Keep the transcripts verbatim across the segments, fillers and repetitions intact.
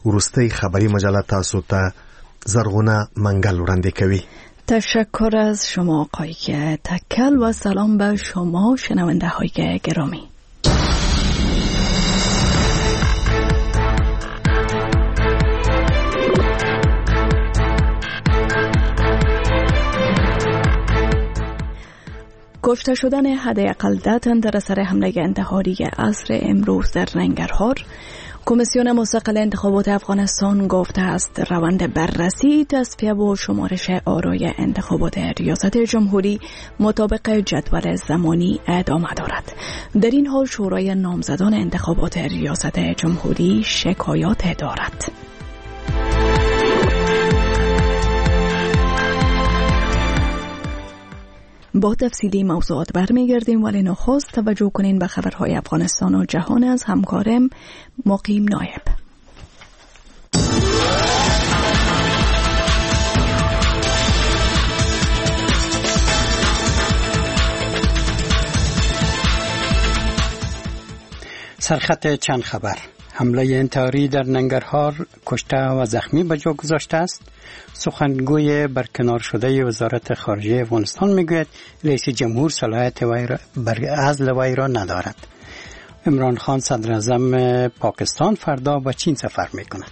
وروستۍ خبری مجله تاسو ته زرغونه منگل وړاندې کوي. تشکر از شما آقای تکل و سلام به شما شنونده های گرامی. کشته شدن حداقل ده تن در اثر حمله انتحاری عصر امروز در ننگرهار. کمیسیون مستقل انتخابات افغانستان گفته است روند بررسی، تصفیه و شمارش آرای انتخابات ریاست جمهوری مطابق جدول زمانی ادامه دارد. در این حال شورای نامزدان انتخابات ریاست جمهوری شکایات دارد. با تفصیلی موضوعات برمیگردیم، ولی نخست توجه کنین به خبرهای افغانستان و جهان از همکارم مقیم نایب. سرخط چند خبر. حمله انتحاری در ننگرهار کشته و زخمی به جا گذاشته است. سخنگوی برکنار شده وزارت خارجه افغانستان میگوید رئیس جمهور صلاحیت وی را بر عزل وی را ندارد. عمران خان صدر اعظم پاکستان فردا به چین سفر میکند.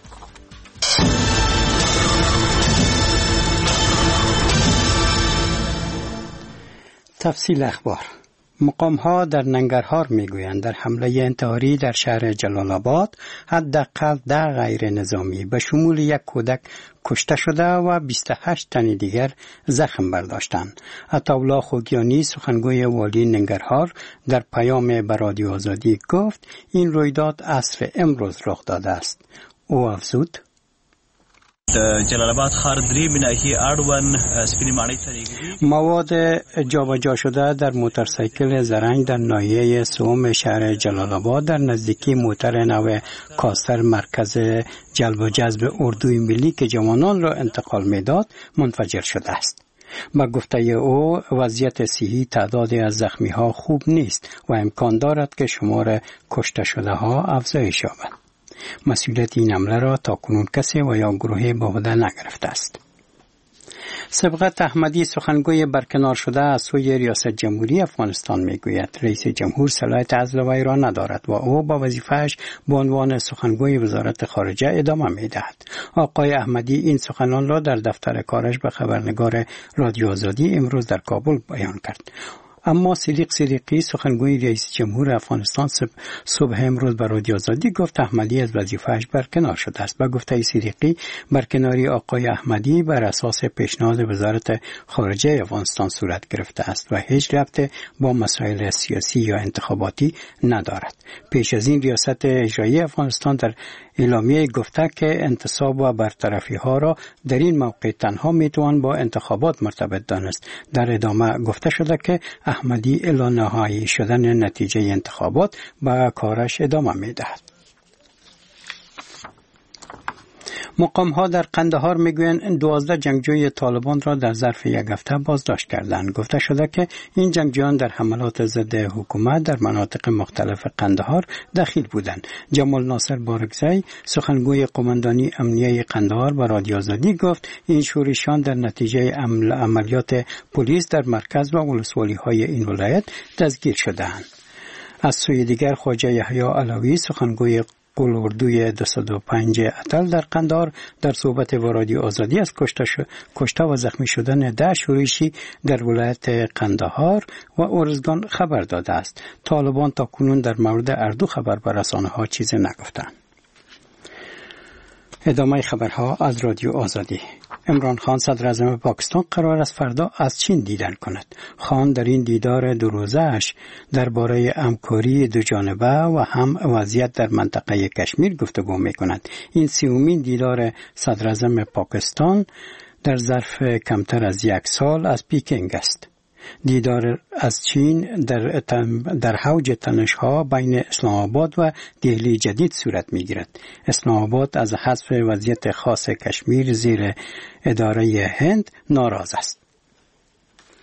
تفصیل اخبار. مقام ها در ننگرهار میگویند در حمله انتحاری در شهر جلال آباد حداقل ده غیر نظامی به شمول یک کودک کشته شده و بیست و هشت تن دیگر زخم برداشتند. عطاالله خوگیانی سخنگوی والی ننگرهار در پیام به رادیو آزادی گفت این رویداد عصر امروز رخ داده است. او افزود جلال آباد ښار درې بناهي اړوند سپینې ماڼۍ ته نږدې مواد جابجا شده در موتورسایکل زرنگ در ناحیه سوم شهر جلال آباد در نزدیکی موتر نو کاستر مرکز جلب و جذب اردوی ملی که جوانان را انتقال میداد منفجر شده است. با گفته او وضعیت صحی تعدادی از زخمی ها خوب نیست و امکان دارد که شمار کشته شده ها افزایش یابد. مسئولیت این حمله را تاکنون کسی و یا گروهی به عهده نگرفته است. سبقت احمدی سخنگوی برکنار شده از سوی ریاست جمهوری افغانستان میگوید رئیس جمهور صلاحیت عزل وی را ندارد و او با وظیفه‌اش به عنوان سخنگوی وزارت خارجه ادامه میدهد. آقای احمدی این سخنان را در دفتر کارش به خبرنگار رادیو آزادی امروز در کابل بیان کرد. اما صدیق صدیقی سخنگوی رئیس جمهور افغانستان صبح امروز به رادیو آزادی گفت احمدی از وظیفه‌اش برکنار شده است. با گفته صدیقی برکناری آقای احمدی بر اساس پیشنهاد وزارت خارجه افغانستان صورت گرفته است و هیچ ربطی با مسائل سیاسی یا انتخاباتی ندارد. پیش از این ریاست اجرایی افغانستان در اعلامیه گفته که انتصاب و برطرفی ها را در این موقع تنها میتوان با انتخابات مرتبط دانست. در ادامه گفته شده که احمدی الی نهایی شدن نتیجه انتخابات با کارش ادامه میدهد. مقام ها در قندهار میگویند دوازده جنگجوی طالبان را در ظرف یک هفته بازداشت کردند. گفته شده که این جنگجویان در حملات ضد حکومت در مناطق مختلف قندهار دخیل بودند. جمال ناصر بارگزی سخنگوی قماندانی امنیه قندهار به رادیو آزادی گفت این شورشیان در نتیجه عملیات پلیس در مرکز و ولسوالی های این ولایت دستگیر شدند. از سوی دیگر خواجه یحیی علوی سخنگوی قلوردوی دویست و پنج اتل در قندهار در صحبت با رادیو آزادی از کشته, ش... کشته و زخمی شدن ده شورشی در ولایت قندهار و ارزگان خبر داده است. طالبان تا کنون در مورد اردو خبر به رسانه ها چیزی نگفتند. ادامه خبرها از رادیو آزادی. عمران خان صدر اعظم پاکستان قرار است فردا از چین دیدن کند. خان در این دیدار دو روزه‌اش درباره همکاری دو جانبه و هم وضعیت در منطقه کشمیر گفتگو می‌کند. این سومین دیدار صدر اعظم پاکستان در ظرف کمتر از یک سال از پیکنگ است. دیدار از چین در در حوج تنش‌ها بین اسلام آباد و دهلی جدید صورت می‌گیرد. اسلام آباد از حذف وضعیت خاص کشمیر زیر اداره هند ناراض است.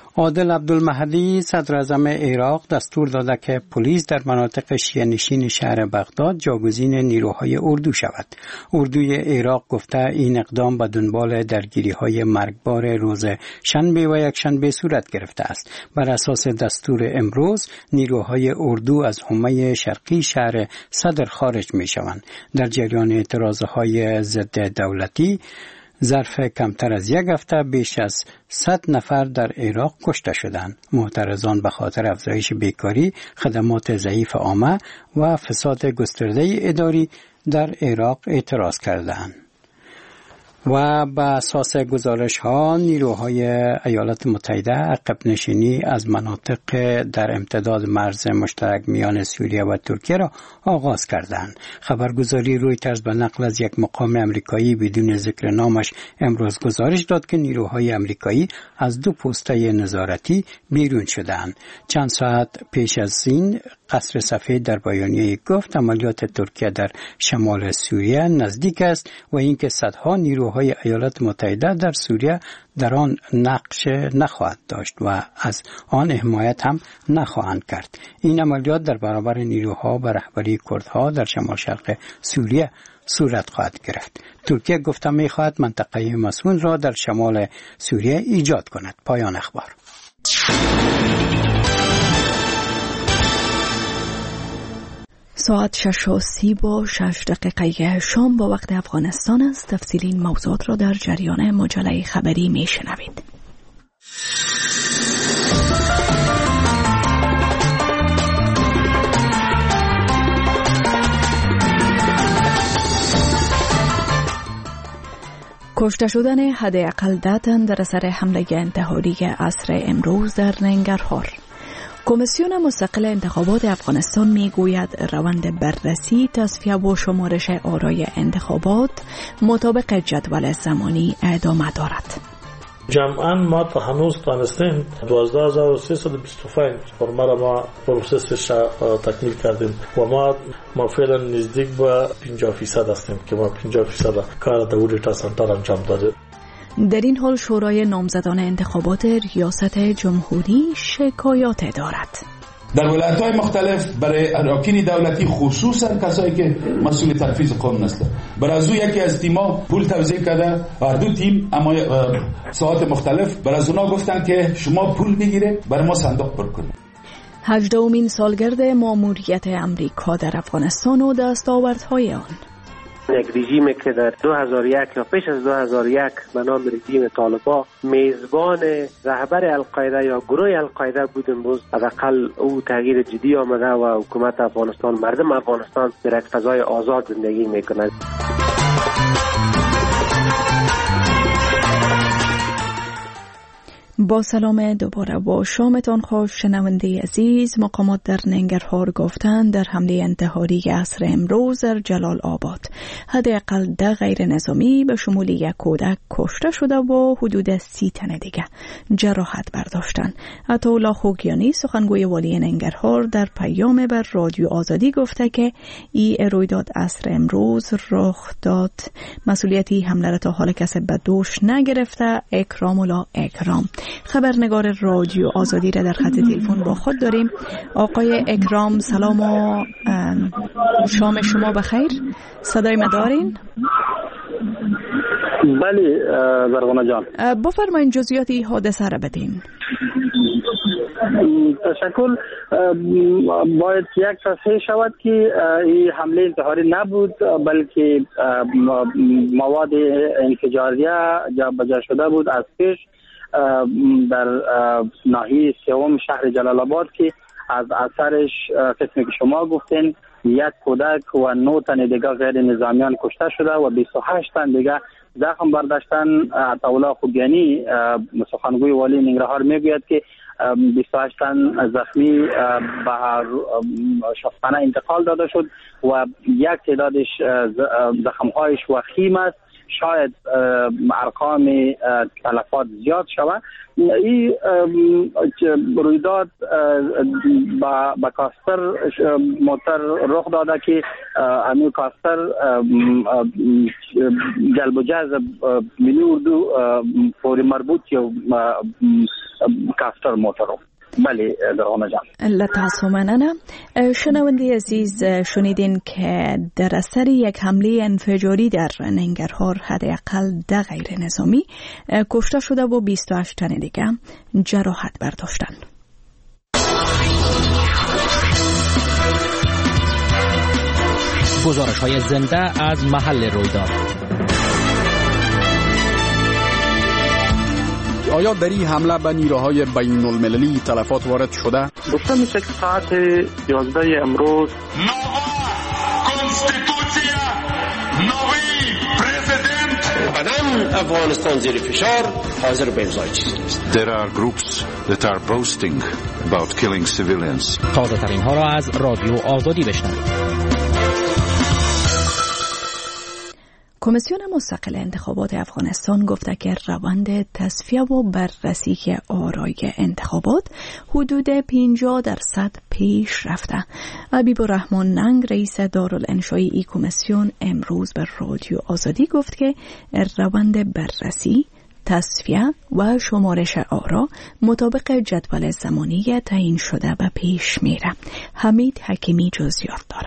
عادل عبدالمهدی صدر اعظم عراق دستور داده که پلیس در مناطق شیعه نشین شهر بغداد جاگزین نیروهای اردو شود. اردوی عراق گفته این اقدام به دنبال درگیری‌های مرگبار روز شنبه و یکشنبه صورت گرفته است. بر اساس دستور امروز نیروهای اردو از حومه شرقی شهر صدر خارج می‌شوند. در جریان اعتراضهای ضد دولتی ظرف کمتر از یک هفته بیش از صد نفر در عراق کشته شدند. معترضان به خاطر افزایش بیکاری، خدمات ضعیف عامه و فساد گسترده اداری در عراق اعتراض کردند. و به اساس گزارش ها نیروهای ایالات متحده عقب نشینی از مناطق در امتداد مرز مشترک میان سوریه و ترکیه را آغاز کردند. خبرگزاری رویترز به نقل از یک مقام امریکایی بدون ذکر نامش امروز گزارش داد که نیروهای امریکایی از دو پسته نظارتی بیرون شدند. چند ساعت پیش از این قصر سفید در بیانیه گفت عملیات ترکیه در شمال سوریه نزدیک است و اینکه صدها نیروهای ایالات متحده در سوریه در آن نقش نخواهد داشت و از آن حمایت هم نخواهند کرد. این عملیات در برابر نیروها و رهبری کردها در شمال شرق سوریه صورت خواهد گرفت. ترکیه گفته می خواهد منطقه مسئول را در شمال سوریه ایجاد کند. پایان اخبار. ساعت شش و سی با شش دقیقه شام با وقت افغانستان است. تفصیل این موضوعات را در جریان مجله خبری می شنوید. کشته شدن حداقل ده تن در اثر حمله انتحاری عصر امروز در ننگرهار. کمیسیون مستقل انتخابات افغانستان میگوید روند بررسی، تصفیه و شمارش آرای انتخابات مطابق جدول زمانی ادامه دارد. جمعاً ما تا هنوز تانستیم دوازده هزار و سیصد و بیست و پنج فرما را ما پروسسش تکمیل کردیم و ما ما فعلا نزدیک به پنجاه فیصد هستیم که ما پنجاه فیصد کار در اوریتا سنتر انجام دادیم. در این حال شورای نامزدان انتخابات ریاست جمهوری شکایات دارد. در ولایت‌های مختلف برای اراکین دولتی خصوصا کسایی که مسئول تنفیذ قانون هستند برای از یکی از تیم‌ها پول توزیع کرده. هر دو تیم اما ساعات مختلف برای از اونا گفتن که شما پول بگیره برای ما صندوق پر کنید. هجدهمین سالگرد ماموریت امریکا در افغانستان و دستاوردهای آن. یک رژیمی که در دو هزار و یک یا پیش از دو هزار و یک به نام رژیم طالبان میزبان رهبر القاعده یا گروه القاعده بود، امروز حداقل او تغییر جدی آمده و حکومت افغانستان، مردم افغانستان در یک فضای آزاد زندگی میکنند. با سلام دوباره با شامتان خوش شنونده عزیز. مقامات در ننگرهار گفتند در حمله انتحاری عصر امروز در جلال آباد حداقل ده غیر نظامی به شمول یک کودک کشته شده و حدود سی تن دیگه جراحت برداشتند. عطاالله خوگیانی سخنگوی والی ننگرهار در پیام بر رادیو آزادی گفته که این رویداد عصر امروز رخ داد، مسئولیتی حمله را تا حال کسی به دوش نگرفته. اکرام الله اکرام خبرنگار رادیو آزادی را در خط تلفن با خود داریم. آقای اکرام سلام و شام شما بخیر. صدای ما دارین؟ بله زرغانه جان، بفرمایید جزئیات این حادثه را بدین. تشکر. باید یک تصحیح شود که این حمله انتحاری نبود بلکه مواد انفجاریه جابجا شده بود از پیش در ناحیه سوم شهر جلال آباد که از اثرش قسمی که شما گفتین یک کودک و نه تن دیگه غیر نظامیان کشته شده و بیست و هشت تن دیگه زخم برداشتن. عطاالله خوگیانی سخنگوی والی ننگرهار میگوید که بیست و هشت تن زخمی به شفاخانه انتقال داده شد و یک تعدادش زخم‌هایش وخیم است. شاید ارقام تلفات زیاد شود. این رویداد با کاستر موتر رخ داده که همین کاستر جلب و جذب ملی اردو فوری مربوط یا کاستر موترو. بله درانه جان. لطاسو مننه. شنونده عزیز، شنیدین که در اثر یک حمله انفجاری در ننگرهار حداقل ده غیر نظامی کشته شده و بیست و هشت تن دیگه جراحت برداشتند. گزارش های زنده از محل رویداد. آیا در این حمله به نیروهای بین المللی تلفات وارد شده؟ گفته میشه که ساعت یازده امروز قدم افغانستان زیر فشار حاضر به امضای چیزی است. There are groups that are boasting about killing civilians. تازه ترین ها را از رادیو آزادی بشنوید. کمیسیون مستقل انتخابات افغانستان گفته که روند تصفیه و بررسی آرای انتخابات حدود پنجاه درصد پیش رفته. حبیب الرحمن ننگ رئیس دارالانشای ای کمیسیون امروز به رادیو آزادی گفت که روند بررسی، تصفیه و شمارش آرا مطابق جدول زمانی تعیین شده به پیش میره. حمید حکیمی جزئیات داره.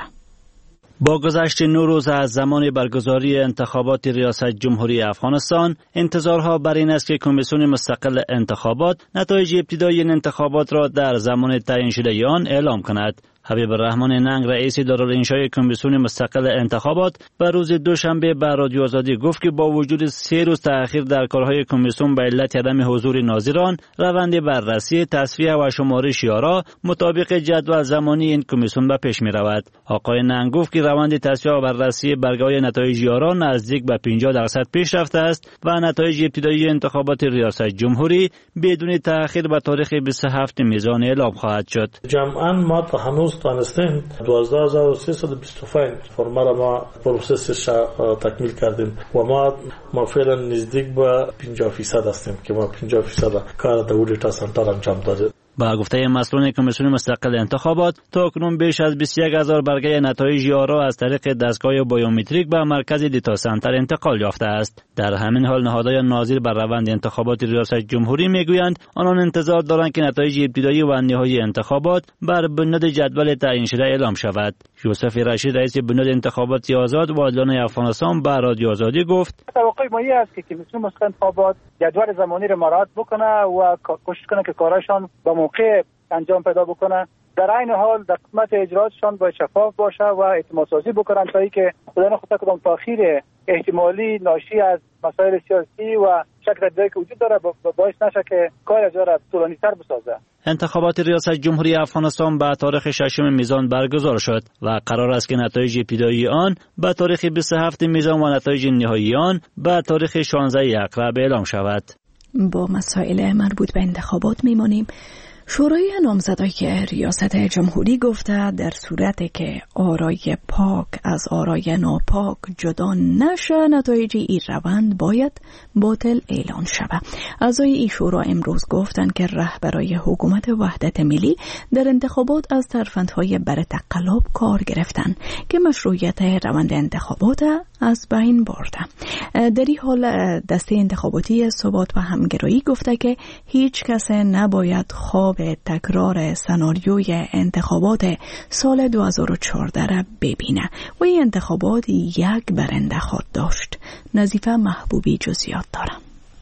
با گذشت نو روز از زمان برگزاری انتخابات ریاست جمهوری افغانستان، انتظارها بر این است که کمیسیون مستقل انتخابات نتایج ابتدایی این انتخابات را در زمان تعیین شده آن اعلام کند. حبیب الرحمن ننگ رئیس دارالانشای کمیسیون مستقل انتخابات به روز دوشنبه به رادیو آزادی گفت که با وجود سه روز تأخیر در کارهای کمیسیون به علت عدم حضور ناظران، روند بررسی، تصفیه و شمارش آرا مطابق جدول زمانی این کمیسیون به پیش می رود. آقای ننگ گفت که روند تصفیه و بررسی برگه‌های نتایج آرا نزدیک به پنجاه درصد پیش رفته است و نتایج ابتدایی انتخابات ریاست جمهوری بدون تأخیر به تاریخ بیست و هفتم میزان اعلام خواهد شد. جمعاً ما تا هنوز تانستیم دوازده هزار و سیصد و بیست و پنج فرما را ما پروسسش تکمیل کردیم و ما ما فعلا نزدیک به پنجاه فیصد هستیم که ما پنجاه فیصد کار در اوریتا سنتر انجام دادیم. با گفته مسئولان کمیسیون مستقل انتخابات، تا اکنون بیش از بیست و یک هزار برگه نتایج آرا از طریق دستگاه بیومتریک به مرکز دیتا سنتر انتقال یافته است. در همین حال نهادهای ناظر بر روند انتخابات ریاست جمهوری میگویند آنان انتظار دارند که نتایج ابتدایی و نهایی انتخابات بر بنیاد جدول تعیین شده اعلام شود. یوسف رشید رئیس بنیاد انتخابات آزاد و عادلانه افغانستان به رادیو آزادی گفت: توقع ما این است که کمیسیون مستقل انتخابات جدول زمانی را مراعات بکنه و کوشش کنه که کارشان با موقع انجام پیدا بکنه. در عین حال در قسمت اجراتشان باید شفاف باشه و اعتماد سازی بکنن تا اینکه خدا نخواسته کدام تاخیر احتمالی ناشی از مسائل سیاسی و شک در که وجود داره باعث نشه که کار از را طولانی‌تر بسازه. انتخابات ریاست جمهوری افغانستان به تاریخ ششم میزان برگزار شد و قرار است که نتایج ابتدایی آن به تاریخ بیست و هفتم میزان و نتایج نهایی آن به تاریخ شانزده اکرب اعلام شود. با مسائل مربوط به انتخابات میمانیم. شورای نامزدای ریاست جمهوری گفته در صورتی که آرای پاک از آرای ناپاک جدا نشه، نتایج این روند باید باطل اعلان شود. اعضای این شورا امروز گفتند که رهبرای حکومت وحدت ملی در انتخابات از ترفندهای بر تقلب کار گرفتند که مشروعیت روند انتخابات از بین برده. در این حال دسته انتخاباتی ثبات و همگرایی گفته که هیچ کس نباید خواب تکرار سناریوی انتخابات سال دو هزار و چهارده را ببینه و این انتخابات یک برنده خود داشت. نظیفه محبوبی جزئیات دارم.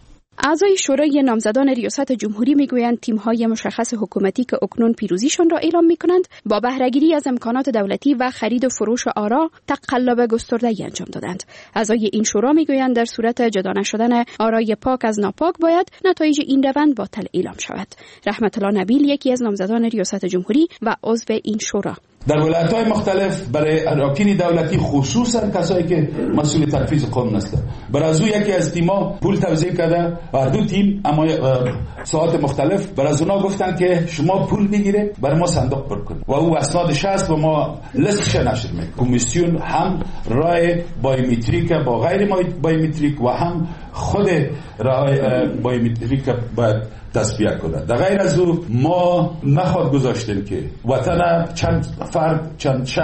اعضای شورای نامزدان ریاست جمهوری میگویند تیم‌های مشخص حکومتی که اکنون پیروزیشان را اعلام می‌کنند با بهره‌گیری از امکانات دولتی و خرید و فروش آرا تقلب گسترده‌ای انجام دادند. اعضای این شورا میگویند در صورت جدا نشدن آرای پاک از ناپاک باید نتایج این روند باطل اعلام شود. رحمت الله نبیل یکی از نامزدان ریاست جمهوری و عضو این شورا: در ولایت‌های مختلف برای اراکین دولتی خصوصا کسایی که مسئول تنفیذ قانون هستند برای از او یکی از تیم‌ها پول توزیع کرده. هر دو تیم اما ساعات مختلف برای از اونا گفتن که شما پول بگیره برای ما صندوق پر کن و او اسنادش هست و ما لیستش نشر میکنیم. کمیسیون هم رای بایومتریک با غیر بایومتریک و هم خود رای بایومتریک باید تصفیه کنه. در غیر از او ما نخواد گذاشتیم که وطن چند فرد چند شخص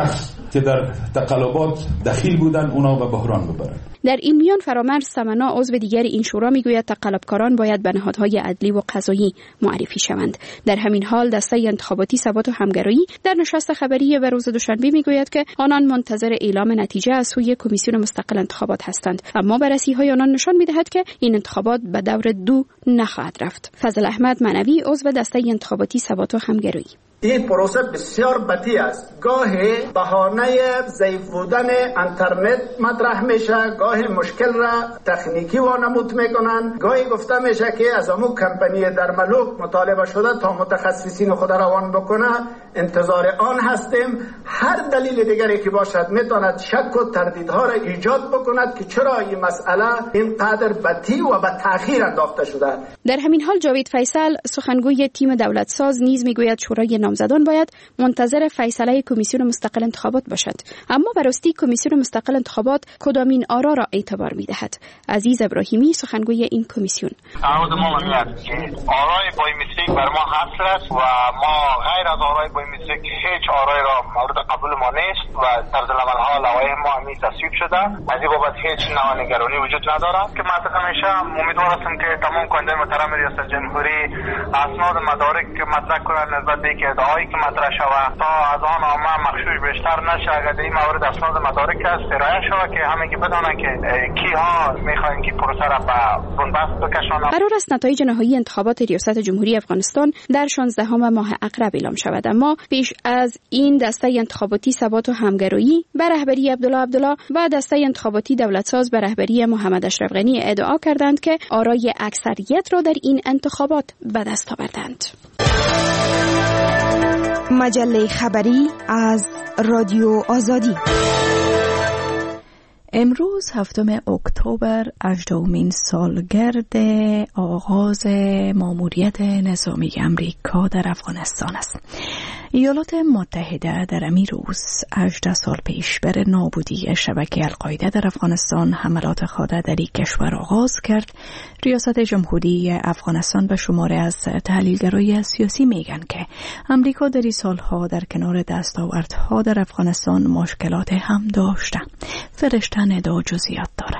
که در تقلبات دخیل بودن اونا به بحران ببرن. در این میان فرامرز سمنا عضو دیگر این شورا میگوید تقلبکاران باید به نهادهای عدلی و قضایی معرفی شوند. در همین حال دسته انتخاباتی ثبات و همگرایی در نشست خبری به روز دوشنبه میگوید که آنان منتظر اعلام نتیجه از سوی کمیسیون مستقل انتخابات هستند، اما بررسی‌های آنان نشان می‌دهد که این انتخابات به دور دو نخواهد رفت. فضل احمد معنوی عضو دسته انتخاباتی ثبات و همگرایی: این پروسه بسیار بدی است. گاهی بهانه ضعیف بودن اینترنت مطرح میشه، گاهی مشکل را تکنیکی وانمود میکنن، گاهی گفته میشه که از امو کمپانی در ملوک مطالبه شده تا متخصصین خود روان بکنه، انتظار آن هستیم. هر دلیل دیگری که باشد میتواند شک و تردیدها را ایجاد بکند که چرا این مسئله اینقدر بدی و به تأخیر انداخته شده. در همین حال جاوید فیصل سخنگوی تیم دولت ساز نیز میگوید شورای نامزدان باید منتظر فیصله کمیسیون مستقل انتخابات باشد، اما براستی کمیسیون مستقل انتخابات کدامین آرا را اعتبار می‌دهد. عزیز ابراهیمی سخنگوی این کمیسیون: تعهد ما میاد که آرای بایومتریک بر ما حاصل است و ما غیر از آرای بایومتریک هیچ آرای را مورد قبول ما نیست و طرز العمل‌ها لوایح ما همین تصویب شده. از این بابت هیچ نوع نگرانی وجود نداره که ما همیشه امیدوار هستیم که تمام کننده محترم ریاست جمهوری اسناد مدارک مطرح کنند نسبت به اینکه ادعایی که مطرح شود تا از آن عامه مخشوش بیشتر نشه. اگر این مورد اسناد مدارک است ارائه شود که همه که بدونن که کیها میخواین که پروسه را به بنبست بکشانند. قرار است نتایج نهایی انتخابات ریاست جمهوری افغانستان در شانزدهم ماه عقرب اعلام شود، اما پیش از این دسته انتخاباتی ثبات و همگرایی به رهبری عبدالله عبدالله و دسته انتخاباتی دولت ساز به رهبری محمد اشرف غنی ادعا کردند که آرای اکثریت را در این انتخابات به دست آوردند. مجله خبری از رادیو آزادی. امروز هفتم اکتبر هجدهمین سالگرد آغاز ماموریت نظامی امریکا در افغانستان است. ایالات متحده در همین روز هجده سال پیش بر نابودی شبکه القاعده در افغانستان حملات خود در این کشور آغاز کرد. ریاست جمهوری افغانستان به شماره از تحلیلگرای سیاسی میگن که امریکا در این سالها در کنار دستاوردها در افغانستان مشکلات هم داشته. فرشته ندا جزئیات داره.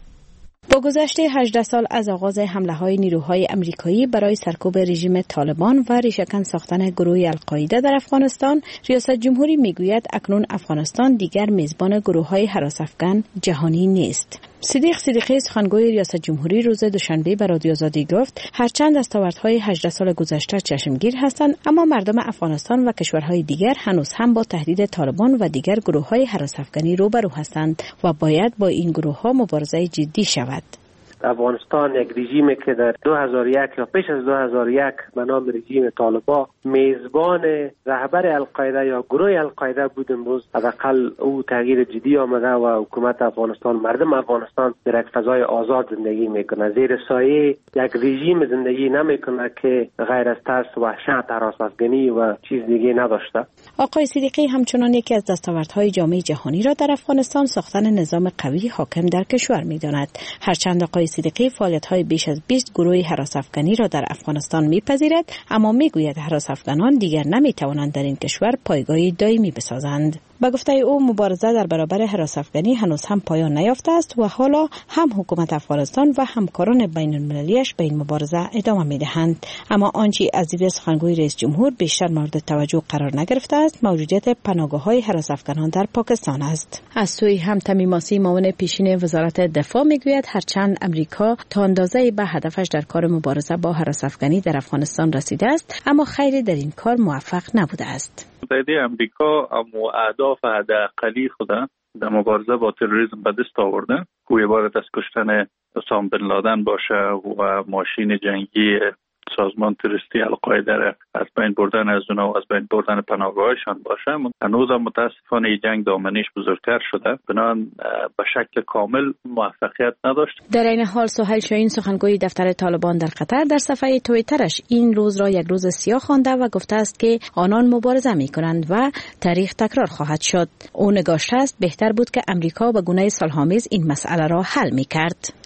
با گذشت هجده سال از آغاز حمله‌های نیروهای آمریکایی برای سرکوب رژیم طالبان و ریشه‌کن ساختن گروه القاعده در افغانستان، ریاست جمهوری میگوید اکنون افغانستان دیگر میزبان گروه‌های هراس‌افکن جهانی نیست. صدیق صدیقی سخنگوی ریاست جمهوری روز دوشنبه به رادیو آزادی گفت هرچند دستاوردهای هجده سال گذشته چشمگیر هستند، اما مردم افغانستان و کشورهای دیگر هنوز هم با تهدید طالبان و دیگر گروه‌های هراس‌افکنی روبرو هستند و باید با این گروه‌ها مبارزه جدی شود. افغانستان یک رژیمی که در دو هزار و یک یا پیش از دو هزار و یک به نام رژیم طالبان میزبان رهبر القاعده یا گروه القاعده بود، امروز حداقل او تغییر جدی آمده و حکومت افغانستان، مردم افغانستان در یک فضای آزاد زندگی میکنه، زیر سایه یک رژیم زندگی نمیکنه که غیر از ترس، وحشت، هراس‌افکنی و چیز دیگه نداشته. آقای صدیقی همچنان یکی از دستاوردهای جامعه جهانی را در افغانستان ساختن نظام قوی حاکم در کشور می‌داند. هرچند آقای صدیقی فعالیت‌های بیش از بیست گروه هراس‌افکنی را در افغانستان می‌پذیرد، اما می‌گوید هراس‌افکنان دیگر نمی‌توانند در این کشور پایگاهی دائمی بسازند. با گفته او مبارزه در برابر هراس‌افکنی هنوز هم پایان نیافته است و حالا هم حکومت افغانستان و همکاران بین‌المللیش به این مبارزه ادامه می‌دهند. اما آنچه از دید سخنگوی رئیس جمهور بیشتر مورد توجه قرار نگرفته است موجودیت پناهگاه‌های هراس‌افکنان در پاکستان است. از سوی هم تمیماسی معاون پیشین وزارت دفاع می‌گوید هرچند امریکا تا اندازه‌ای به هدفش در کار مبارزه با هراس‌افکنی در افغانستان رسیده است، اما خیلی در این کار موفق نبوده است. متحده امریکا اما اهداف حداقلی خود در مبارزه با تروریسم به دست آورده، که عبارت از کشتن اسامه بن لادن باشه و ماشین جنگی سازمان تروریستی القاعده را از بین بردن از اونها و از بین بردن پناهگاهشان باشه. هنوز هم متاسفانه این جنگ دامنش بزرگتر شده، بنابراین به شکل کامل موفقیت نداشت. در این حال سهیل شاهین سخنگوی دفتر طالبان در قطر در صفحه توییترش این روز را یک روز سیاه خوانده و گفته است که آنان مبارزه می‌کنند و تاریخ تکرار خواهد شد. او نگاشته است بهتر بود که امریکا به گونه صلح‌آمیز این مسئله را حل می‌کرد.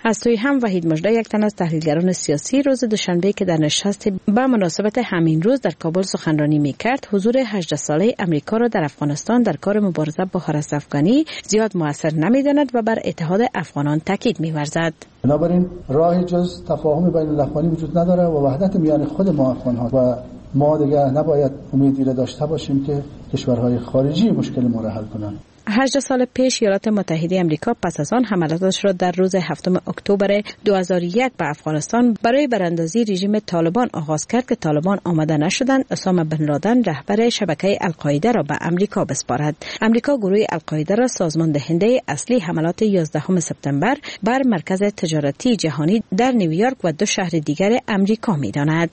از سوی هم وحید مژده یک تن از تحلیلگران سیاسی روز دوشنبه که در نشست به مناسبت همین روز در کابل سخنرانی میکرد حضور هجده ساله امریکا را در افغانستان در کار مبارزه با حراس افغانی زیاد موثر نمیداند و بر اتحاد افغانان تاکید می‌ورزد. بنابراین راه جز تفاهم بین الافغانی وجود نداره و وحدت میان خود ما افغان‌ها و ما دیگه نباید امیدی را داشته باشیم که کشورهای خارجی مشکل ما را حل کنند. هجده سال پیش ایالات متحده آمریکا پس از آن حملاتش را در روز هفتم اکتبر دو هزار و یک به افغانستان برای براندازی رژیم طالبان آغاز کرد که طالبان آماده نشدند اسامه بن لادن رهبر شبکه القاعده را به آمریکا بسپارد. آمریکا گروه القاعده را سازمان دهنده اصلی حملات یازدهم سپتامبر بر مرکز تجارتی جهانی در نیویورک و دو شهر دیگر آمریکا می‌داند.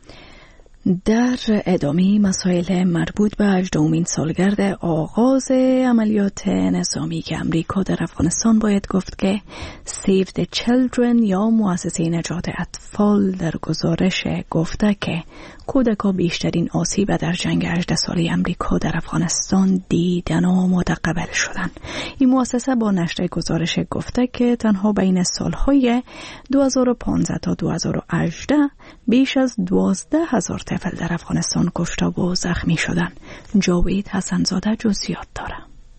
در ادامه مسائل مربوط به هجدهمین سالگرد آغاز عملیات نظامی که امریکا در افغانستان باید گفت که Save the Children یا مؤسسه نجات اطفال در گزارش گفته که کودکان بیشترین آسیب در جنگ هجده ساله امریکا در افغانستان دیدن و متقبل شدن. این مؤسسه با نشر گزارش گفته که تنها بین سالهای دو هزار و پانزده تا دو هزار و هجده بیش از دوازده هزار طفل در افغانستان کشته و زخمی شدن. جاوید حسنزاده جزئیات داره.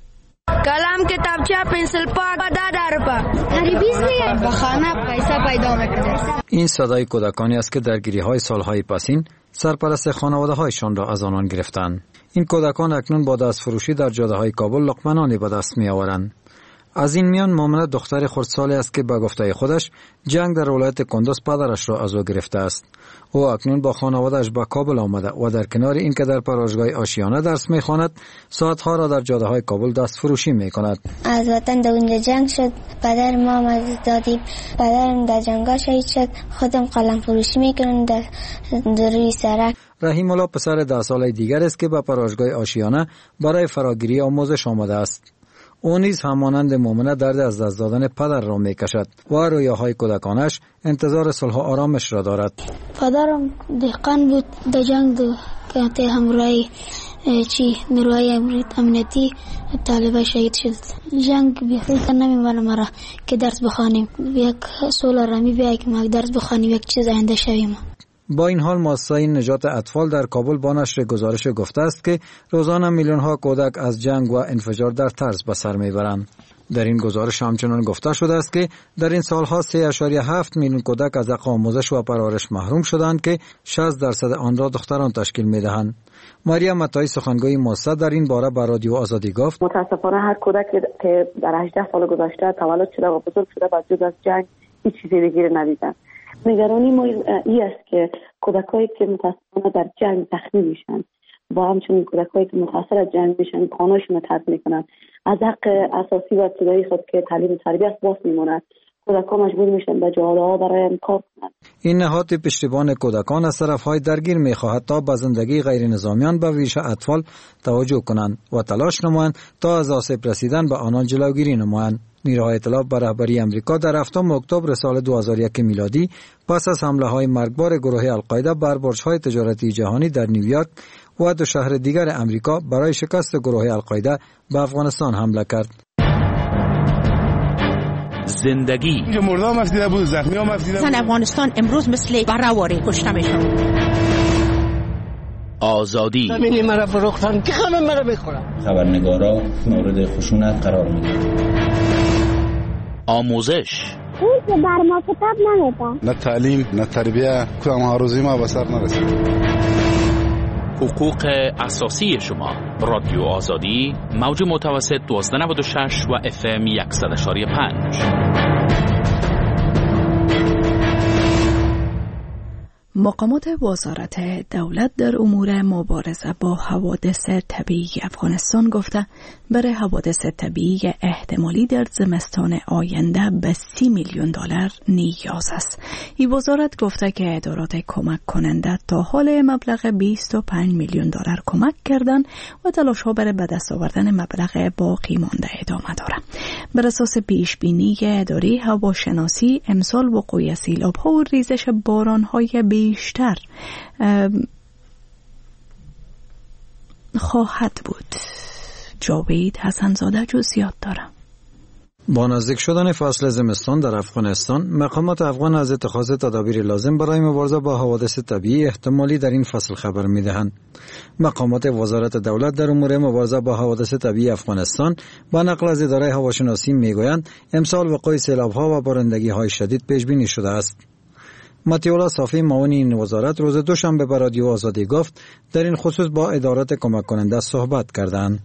کلم کتابچه پنسل پاک و ده روپا غریبیز میگه بخانه پیسه پیدا میکنه. این صدای کودکانی است که درگیری های سالهای پسین سرپرست خانواده هایشان را از آنان گرفتند. این کودکان اکنون با دست فروشی در جاده های کابل لقمه‌نانی به دست می آورند. از این میان مؤمنه دختر خردسالی است که به گفته خودش جنگ در ولایت کندوز پدرش را از او گرفته است. او اکنون با خانواده‌اش به کابل آمده و در کنار اینکه در پرورشگاه آشیانه درس می‌خواند، ساعت‌ها را در جاده‌های کابل دست فروشی می‌کند. از وطن در اونجا جنگ شد، پدر ما از دادی، پدرم در جنگا شهید شد، خودم قلم فروشی می‌کنم در روی سرک. رحیم الله پسر ده ساله دیگر است که به پرورشگاه آشیانه برای فراگیری آموزش آمده است. او نیز همانند مومنه درد از دست دادن پدر را میکشد و رویاهای کودکانش انتظار صلح و آرامش را دارد. پدرم دهقان بود، در جنگ دو که همراهی چی نیروهای امنیتی طالبان شهید شد. جنگ بیخود نمیمونه مرا که درس بخوانیم، یک سال رامی بیایی که ما درس بخوانیم، یک چیز آینده شویم. با این حال مؤسسه نجات اطفال در کابل با نشر گزارش گفته است که روزانه میلیون ها کودک از جنگ و انفجار در طرز به سر میبرند. در این گزارش همچنان گفته شده است که در این سالها سه ممیز هفت میلیون کودک از حق آموزش و پرورش محروم شدند که شصت درصد آن را دختران تشکیل میدهند. مریم عطایی سخنگوی مؤسسه در این باره به رادیو آزادی گفت: متاسفانه هر کودک که در هجده سال گذشته تولد شده و بزرگ شده بعد از جنگ هیچ چیزی دیگه ندیدن. نگرانی ما این است که کودکایی که متاسفانه در جنگ زخمی میشن و همچنین کودکایی که متاثر از جنگ میشن خانه‌شون رو ترک میکنن، از حق اساسی و ابتدایی خود که تعلیم و تربیت باز میمونن، کودکان مجبور میشن به جاده‌ها برای کار کنن. این نهاد پشتیبان کودکان از طرف‌های درگیر میخواهد تا به زندگی غیر نظامیان به ویژه اطفال توجه کنند و تلاش نمایند تا از آسیب رسیدن به آنان جلوگیری نمایند. نیروهای اطلاف به رهبری امریکا در هفتم اکتبر سال دو هزار و یک میلادی پس از حمله های مرگبار گروه القاعده بر برج‌های تجارتی جهانی در نیویورک و دو شهر دیگر امریکا برای شکست گروه القاعده به افغانستان حمله کرد. زندگی مردا مفیده بود، زخمی ها مفیده بود. زن افغانستان امروز مثل بره‌واره کشته میشن. آزادی زمینی مرا فروختن که همه مرا بخورن. خبرنگارا مورد خشونت قرار میدن. آموزش اون که بر ما کتاب نمیدن، نه تعلیم نه تربیه، کدام ها روزی ما به سر نرسید. حقوق اساسی شما. رادیو آزادی موج متوسط دوازده نود و شش و اف ام صد و پنج. مقامات وزارت دولت در امور مبارزه با حوادث طبیعی افغانستان گفته برای حوادث طبیعی احتمالی در زمستان آینده به سی میلیون دلار نیاز است. این وزارت گفته که ادارات کمک کننده تا حال مبلغ بیست و پنج میلیون دلار کمک کردن و تلاش ها برای به دست آوردن مبلغ باقی مانده ادامه دارد. بر اساس پیش بینی اداره هواشناسی امسال وقوع سیلاب ها و ریزش باران های بیشتر خواهد بود. جاوید حسنزاده جزئیات دارم. با نزدیک شدن فصل زمستان در افغانستان، مقامات افغان از اتخاذ تدابیر لازم برای مبارزه با حوادث طبیعی احتمالی در این فصل خبر می‌دهند. مقامات وزارت دولت در امور مبارزه با حوادث طبیعی افغانستان با نقل از اداره هواشناسی می‌گویند امسال وقوع سیلاب‌ها و بارندگی‌های شدید پیش بینی شده است. متیولا صافی معاون این وزارت روز دوشنبه به رادیو آزادی گفت در این خصوص با ادارات کمک کننده صحبت کردند.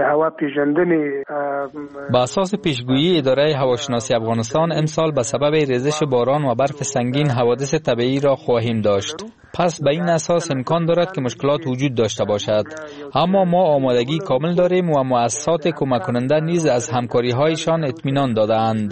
با اساس پیشگویی اداره هواشناسی افغانستان امسال به سبب ریزش باران و برف سنگین حوادث طبیعی را خواهیم داشت. پس به این اساس امکان دارد که مشکلات وجود داشته باشد، اما ما آمادگی کامل داریم و مؤسسات کمک کننده نیز از همکاری هایشان اطمینان دادند.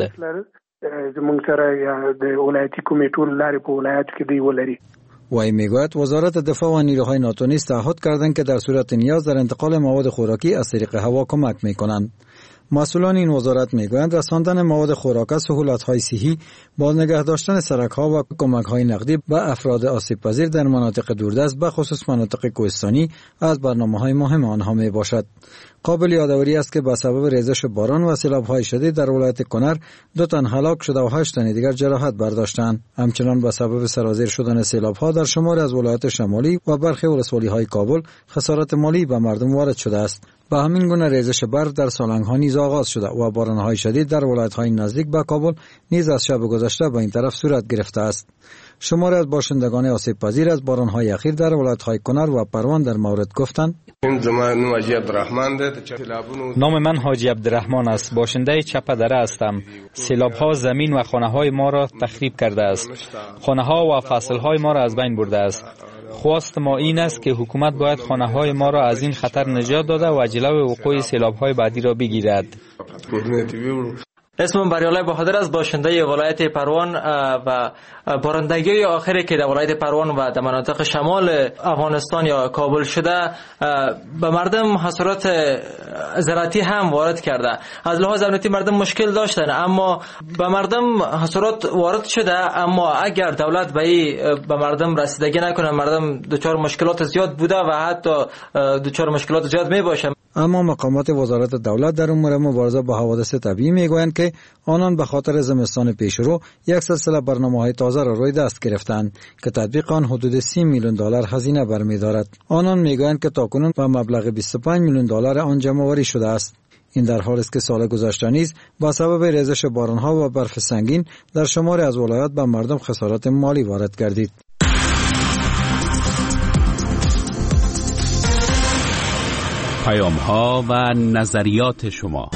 وی میگوید وزارت دفاع و نیروهای ناتو نیز تعهد کردند که در صورت نیاز در انتقال مواد خوراکی از طریق هوا کمک میکنند. مسئولان این وزارت میگویند رساندن مواد خوراک، سهولت‌های صحی، باز نگه داشتن سرک‌ها و کمک‌های نقدی به افراد آسیب‌پذیر در مناطق دوردست به خصوص مناطق کوهستانی از برنامه‌های مهم آنها میباشد. قابل یادآوری است که به سبب ریزش باران و سیلاب‌های شدید در ولایت کنر دو تن هلاک شده و هشت تن دیگر جراحت برداشتند. همچنان به سبب سرازیر شدن سیلاب‌ها در شماری از ولایات شمالی و برخی ولسوالی‌های کابل خسارت مالی به مردم وارد شده است. به همین گونه ریزش برف در سالنگ‌ها نیز آغاز شده و باران‌های شدید در ولایت‌های نزدیک به کابل نیز از شب گذشته به این طرف صورت گرفته است. شماری از باشندگان آسیب‌پذیر از باران‌های اخیر در ولایت‌های کنر و پروان در مورد گفتند: نام من حاجی عبدالرحمن است. باشنده چپه دره هستم. سیلاب‌ها زمین و خانه‌های ما را تخریب کرده است. خانه‌ها و فصل‌های ما را از بین برده است. خواست ما این است که حکومت باید خانه‌های ما را از این خطر نجات داده و جلو وقوع سیلاب‌های بعدی را بگیرد. اسمم بریالای بهادر است، باشنده ولایت پروان و بارندگی آخری که در ولایت پروان و در مناطق شمال افغانستان یا کابل شده به مردم خسارات زراعتی هم وارد کرده. از لحاظ امنیتی مردم مشکل داشتن، اما به مردم خسارات وارد شده، اما اگر دولت به به مردم رسیدگی نکنه مردم دچار مشکلات زیاد بوده و حتی دچار مشکلات زیاد می باشه. اما مقامات وزارت دولت در امور مبارزه با حوادث طبیعی میگویند که آنان به خاطر زمستان پیشرو یک سلسله برنامه‌های تازه را روی دست گرفتند که تطبیق آن حدود سی میلیون دلار هزینه برمی‌دارد. آنان میگویند که تاکنون به مبلغ بیست و پنج میلیون دلار آن جمع‌آوری شده است. این در حالی است که سال گذشته نیز با سبب ریزش باران‌ها و برف سنگین در شماری از ولایات به مردم خسارات مالی وارد گردید. پیام‌ها و نظریات شما.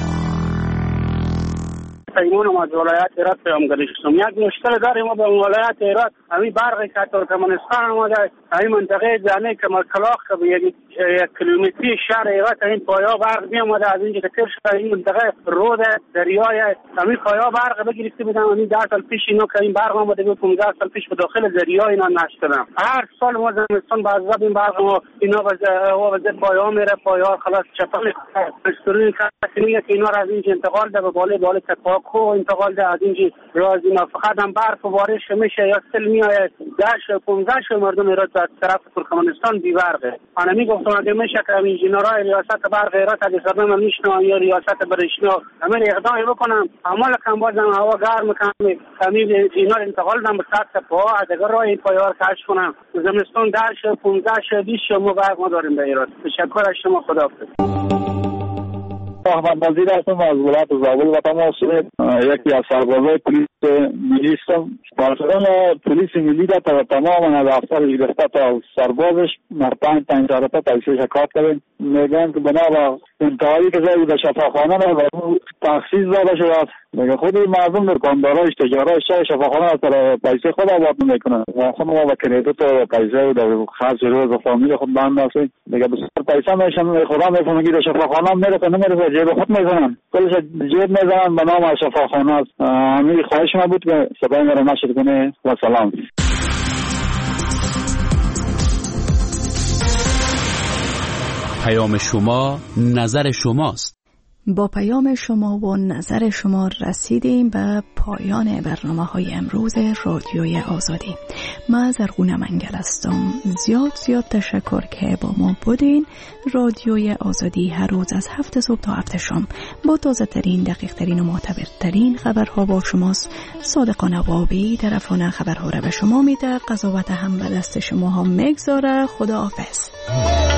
پیمون ما ولایت هرات پیام گذاشتم. یک مشکل داریم ما به ولایت هرات، همین برق که ترکمنستان ما در همین منطقه جانی که کلاخ که یک یک کیلومتری شهر هرات این پایا برق میومد از اینجا که تر شده این منطقه رود دریای همین پایا برق بگیرفته بودن. همین ده سال پیش اینا که این برق ما دیگه پانزده سال پیش به داخل دریا اینا نشدن. هر سال ما زمستان باز این برق ما اینا باز واسه پایا میره، پایا خلاص چپل استوری که میگه که اینا را از اینجا انتقال ده به بالا بالا تپاک و انتقال ده از اینجا راز اینا فقط هم برف و بارش میشه یا سل میایه داش پانزده شو مردم ایراد از طرف ترکمنستان بی برقه. انا میگفتم اگه میشه که این جنرال ریاست برق ایراد اگه سرنامه میشنم یا ریاست برشنا همین اقدامی بکنم عمل کم بازم هوا گرم کنم همین اینا انتقال دم به سطح پا اگر راه این پایار کش کنم زمستان داش پانزده شو بیست شو ما برق ما داریم به ایراد. تشکر از شما، خداحافظ. احمد نظیر هستم از ولایت زابل و تمام یکی از سربازای پلیس ملی هستم. پاسداران پلیس ملی در تمام از افسر گرفته تا سربازش پنج پنج طرفه تحصیل شکایت کردیم. میگن که بنا به انتقالی که زایی در شفاخانه را تخصیص داده شده. میگه خود مردم دکاندارایش تجارایش شفاخانه از پیسه خود آباد میکنن و خود ما با کریدیت و پیسه و در خرج روز و فامیل خود بند هستیم. میگه بسیار پیسه میشن خدا میفهمه که در شفاخانه میره نمیره جیب خود میزنن، کلش جیب میزنن به نام شفاخانه است. همین خواهش ما بود که صدای ما را نشر کنه و سلام. پیام شما، نظر شماست. با پیام شما و نظر شما رسیدیم به پایان برنامه های امروز رادیوی آزادی. من زرغونه منگل هستم. زیاد زیاد تشکر که با ما بودین. رادیوی آزادی هر روز از هفت صبح تا هفت شام با تازه ترین، دقیق ترین و معتبرترین خبرها با شماست. صادقانه و بی طرفانه خبرها را به شما میده. قضاوت هم به دست شما هم میگذاره. خدا حافظ.